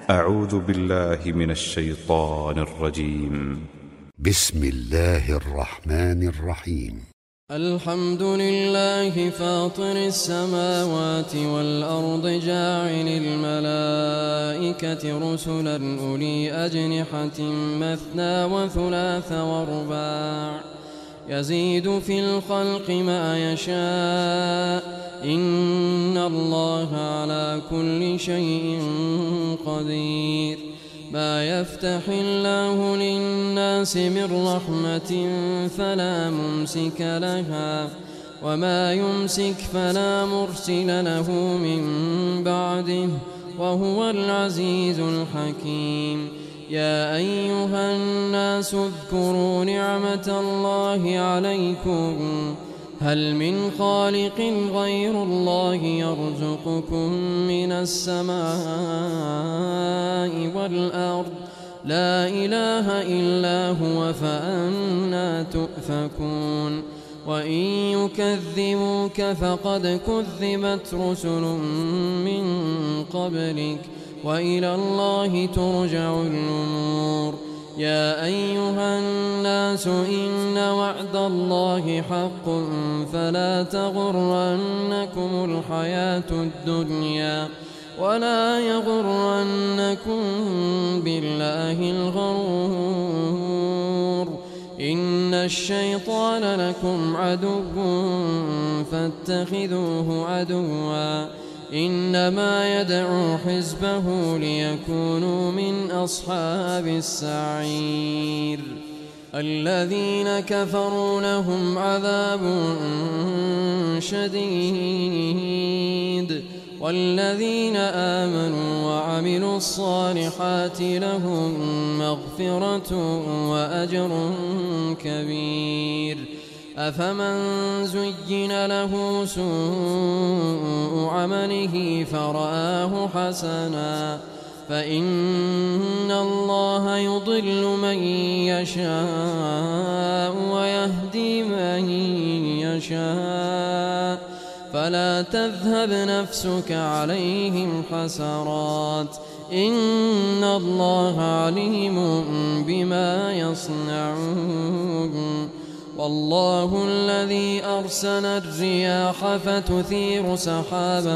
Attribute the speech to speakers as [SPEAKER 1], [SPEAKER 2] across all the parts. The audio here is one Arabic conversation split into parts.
[SPEAKER 1] أعوذ بالله من الشيطان الرجيم.
[SPEAKER 2] بسم الله الرحمن الرحيم.
[SPEAKER 3] الحمد لله فاطر السماوات والأرض جاعل الملائكة رسلا أولي أجنحة مثنى وثلاث ورباع يزيد في الخلق ما يشاء إن الله على كل شيء قدير. ما يفتح الله للناس من رحمة فلا ممسك لها وما يمسك فلا مرسل له من بعده وهو العزيز الحكيم. يا أيها الناس اذكروا نعمة الله عليكم هل من خالق غير الله يرزقكم من السماء والأرض لا إله إلا هو فأنى تؤفكون. وإن يكذبوك فقد كذبت رسل من قبلك وإلى الله ترجع الأمور. يا أيها الناس إن وعد الله حق فلا تغرنكم الحياة الدنيا ولا يغرنكم بالله الغرور. إن الشيطان لكم عدو فاتخذوه عدوا إنما يدعو حزبه ليكونوا من أصحاب السعير. الذين كفروا لهم عذاب شديد والذين آمنوا وعملوا الصالحات لهم مغفرة وأجر كبير. أفمن زين له سوء عمله فرآه حسنا فإن الله يضل من يشاء ويهدي من يشاء فلا تذهب نفسك عليهم حسرات إن الله عليم بما يصنعون. والله الذي أرسل الرياح فتثير سحابا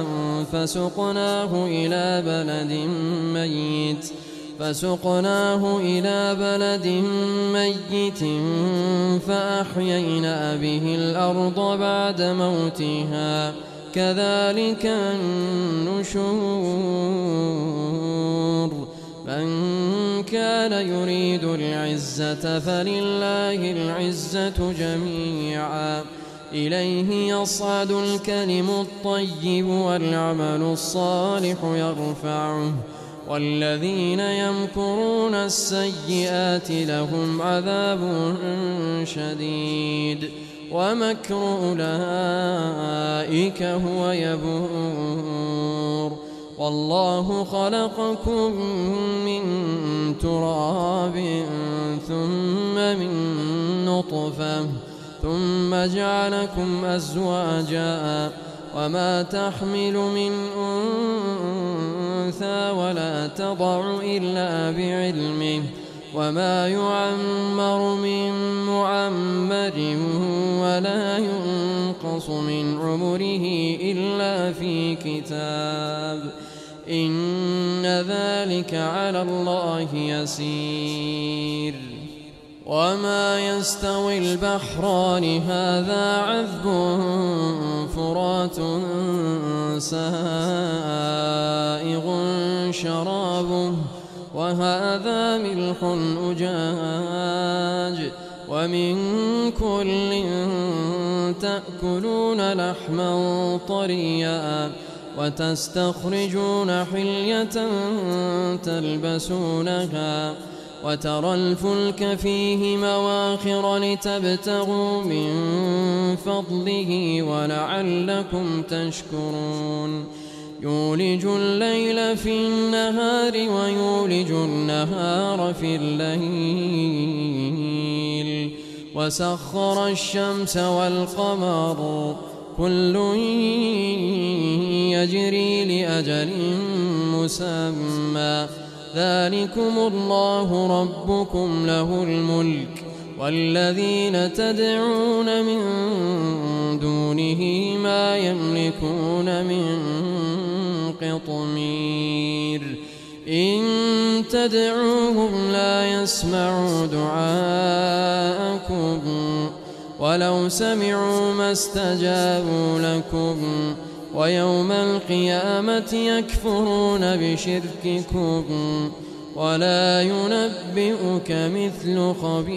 [SPEAKER 3] فسقناه إلى بلد ميت فأحيينا به الأرض بعد موتها كذلك النشور. من كان يريد العزة فلله العزة جميعا إليه يصعد الكلم الطيب والعمل الصالح يرفعه والذين يمكرون السيئات لهم عذاب شديد ومكر أولئك هو يبور. والله خلقكم من تراب ثم من نطفة ثم جعلكم أزواجا وما تحمل من أنثى ولا تضع إلا بعلمه وما يعمر من معمر ولا ينقص من عمره إلا في كتاب إن ذلك على الله يسير. وما يستوي البحران هذا عذب فرات سائغ شرابه وهذا ملح أجاج ومن كل تأكلون لحما طريا وتستخرجون حلية تلبسونها وترى الفلك فيه مواخر لتبتغوا من فضله ولعلكم تشكرون. يولج الليل في النهار ويولج النهار في الليل وسخر الشمس والقمر كل يجري لأجل مسمى ذلكم الله ربكم له الملك والذين تدعون من دونه ما يملكون من قطمير إن تدعوهم لا يسمعوا دعاءكم ولو سمعوا ما استجابوا لكم ويوم القيامة يكفرون بشرككم ولا ينبئك مثل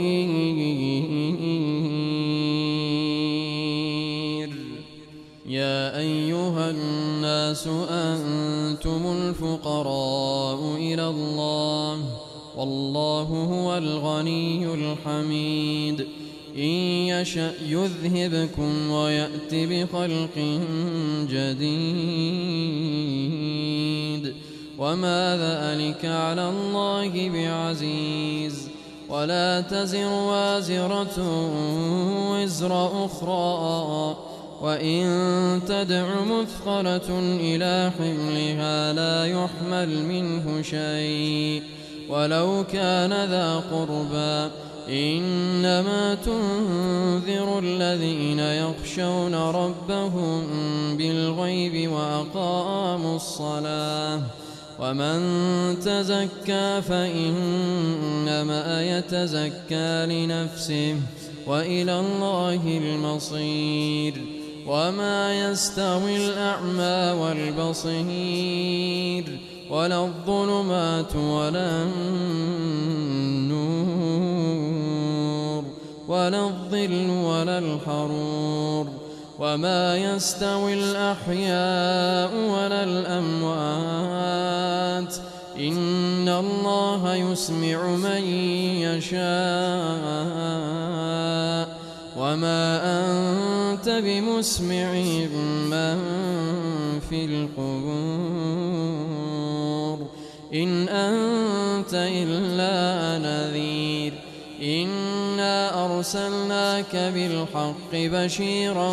[SPEAKER 3] خبير يا أيها الناس أنتم الفقراء إلى الله والله هو الغني الحميد إن يشأ يذهبكم ويأت بخلق جديد وما ذلك على الله بعزيز ولا تزر وازرة وزر أخرى وإن تدع مثقلة إلى حملها لا يحمل منه شيء ولو كان ذا قربى إنما تنذر الذين يخشون ربهم بالغيب وأقاموا الصلاة ومن تزكى فإنما يتزكى لنفسه وإلى الله المصير وما يستوي الأعمى والبصير ولا الظلمات ولا النور ولا الظل ولا الحرور وما يستوي الأحياء ولا الأموات إن الله يسمع من يشاء وما أنت بمسمع من في القبور إن أنت إلا نذير إنا أرسلناك بالحق بشيرا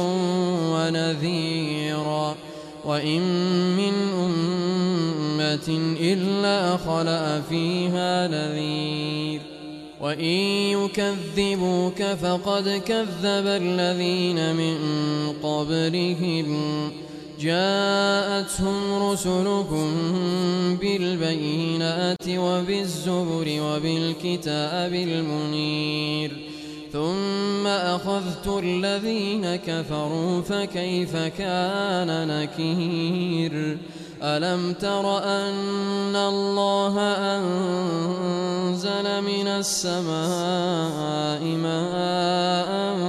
[SPEAKER 3] ونذيرا وإن من أمة إلا خلأ فيها نذير وإن يكذبوك فقد كذب الذين من قبلهم جاءتهم رسلهم بالبينات وبالزبر وبالكتاب المنير ثم أخذت الذين كفروا فكيف كان نكير ألم تر أن الله أنزل من السماء ماء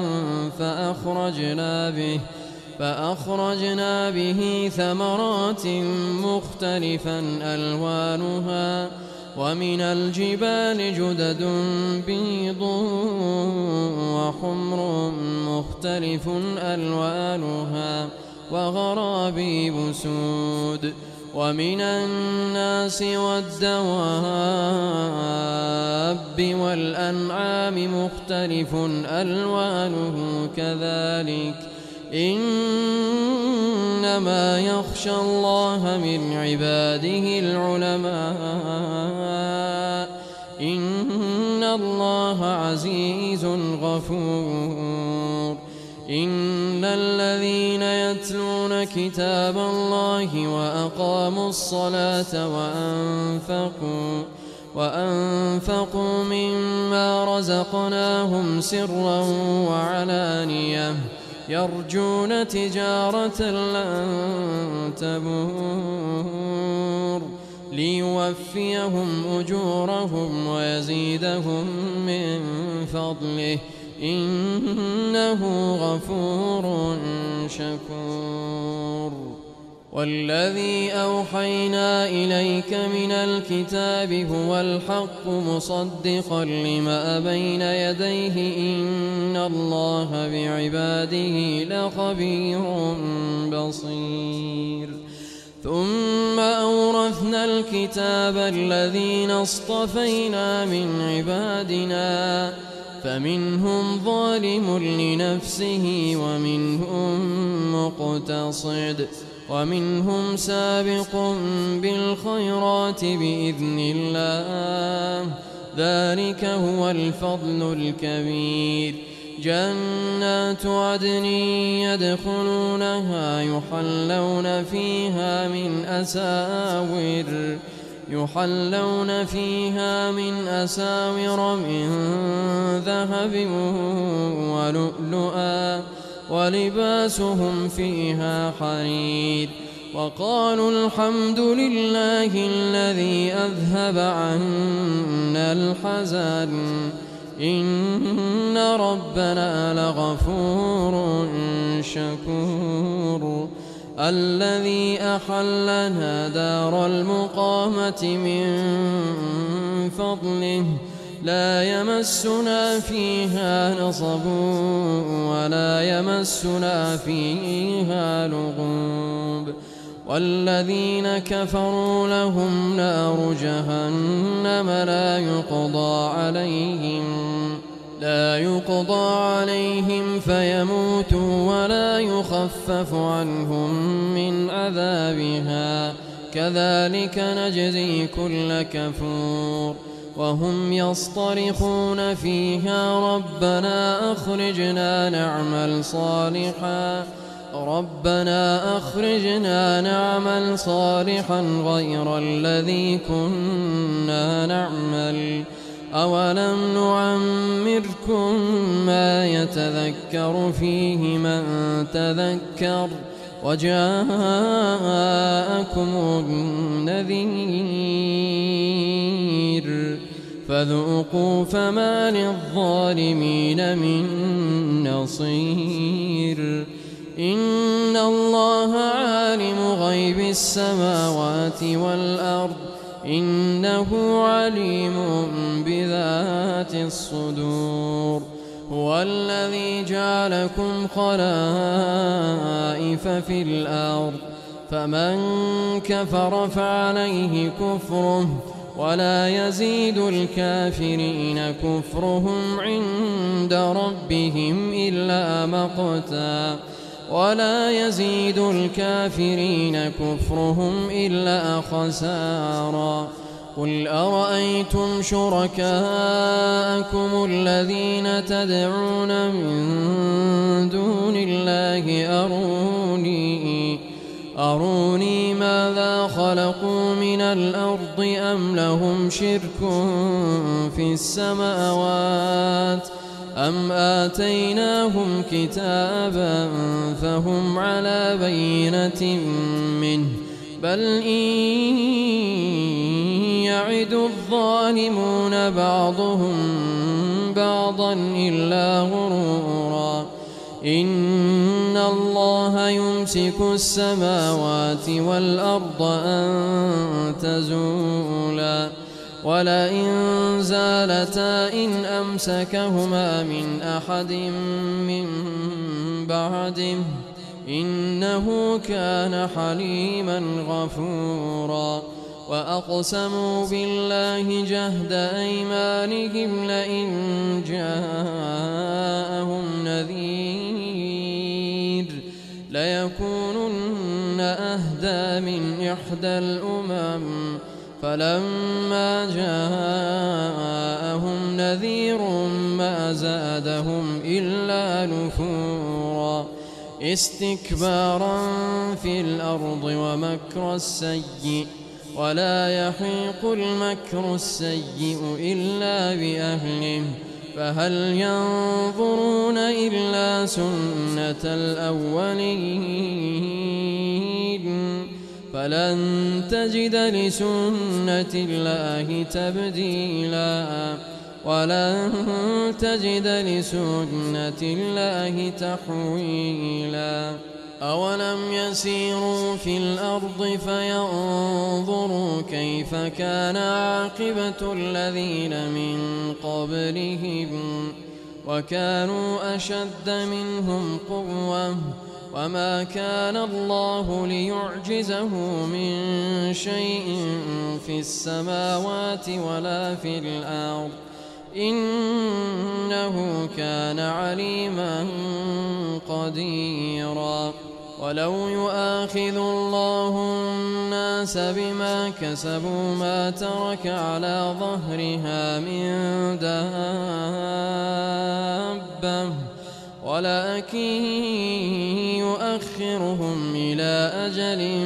[SPEAKER 3] فأخرجنا به ثمرات مختلفا ألوانها ومن الجبال جدد بيض وحمر مختلف ألوانها وغرابيب سود ومن الناس والدواب والأنعام مختلف ألوانه كذلك إنما يخشى الله من عباده العلماء إن الله عزيز غفور إن الذين يتلون كتاب الله وأقاموا الصلاة وأنفقوا مما رزقناهم سرا وعلانية يرجون تجارة لن تبور ليوفيهم أجورهم ويزيدهم من فضله إنه غفور شكور والذي أوحينا إليك من الكتاب هو الحق مصدقا لما بين يديه إن الله بعباده لخبير بصير ثم أورثنا الكتاب الذين اصطفينا من عبادنا فمنهم ظالم لنفسه ومنهم مقتصد ومنهم سابق بالخيرات بإذن الله، ذلك هو الفضل الكبير. جنات عدن يدخلونها يحلون فيها من أساور من ذهب ولؤلؤا، ولباسهم فيها حرير. وقالوا الحمد لله الذي أذهب عنا الحزن إن ربنا لغفور شكور. الذي أحلنا دار المقامة من فضله لا يمسنا فيها نصب ولا يمسنا فيها لغوب. والذين كفروا لهم نار جهنم لا يقضى عليهم فيموتوا ولا يخفف عنهم من عذابها، كذلك نجزي كل كفور. وهم يصطرخون فيها ربنا أخرجنا نعمل صالحا غير الذي كنا نعمل. أولم نعمركم ما يتذكر فيه من تذكر وجاءكم النذير، فذوقوا فما للظالمين من نصير. إن الله عالم غيب السماوات والأرض إنه عليم بذات الصدور. هو الذي جعلكم خلائف في الأرض، فمن كفر فعليه كفره، ولا يزيد الكافرين كفرهم عند ربهم إلا مقتا، خسارا. قل أرأيتم شركاءكم الذين تدعون من دون الله أروني ماذا خلقوا من الأرض أم لهم شرك في السماوات أم آتيناهم كتابا فهم على بينة منه بل إن يعد الظالمون بعضهم بعضا إلا غرورا. إن الله يمسك السماوات والأرض أن تزولا ولئن زالتا إن أمسكهما من أحد من بعده إنه كان حليما غفورا. وأقسموا بالله جهد أيمانهم لئن جاءهم نذير ليكونن أهدى من إحدى الأمم فلما جاءهم نذير ما زادهم إلا نفورا استكبارا في الأرض ومكر السيء ولا يحيق المكر السيء إلا بأهله فهل ينظرون إلا سنة الأولين فلن تجد لسنة الله تبديلا ولن تجد لسنة الله تحويلا. أولم يسيروا في الأرض فينظروا كيف كان عاقبة الذين من قبلهم وكانوا أشد منهم قوة وما كان الله ليعجزه من شيء في السماوات ولا في الأرض إنه كان عليما قديرا. ولو يؤاخذ الله الناس بما كسبوا ما ترك على ظهرها من دابة ولكن يؤخرهم إلى أجل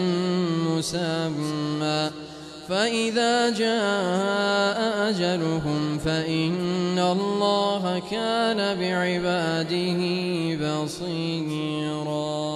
[SPEAKER 3] مسمى فإذا جاء أجلهم فإن الله كان بعباده بصيرا.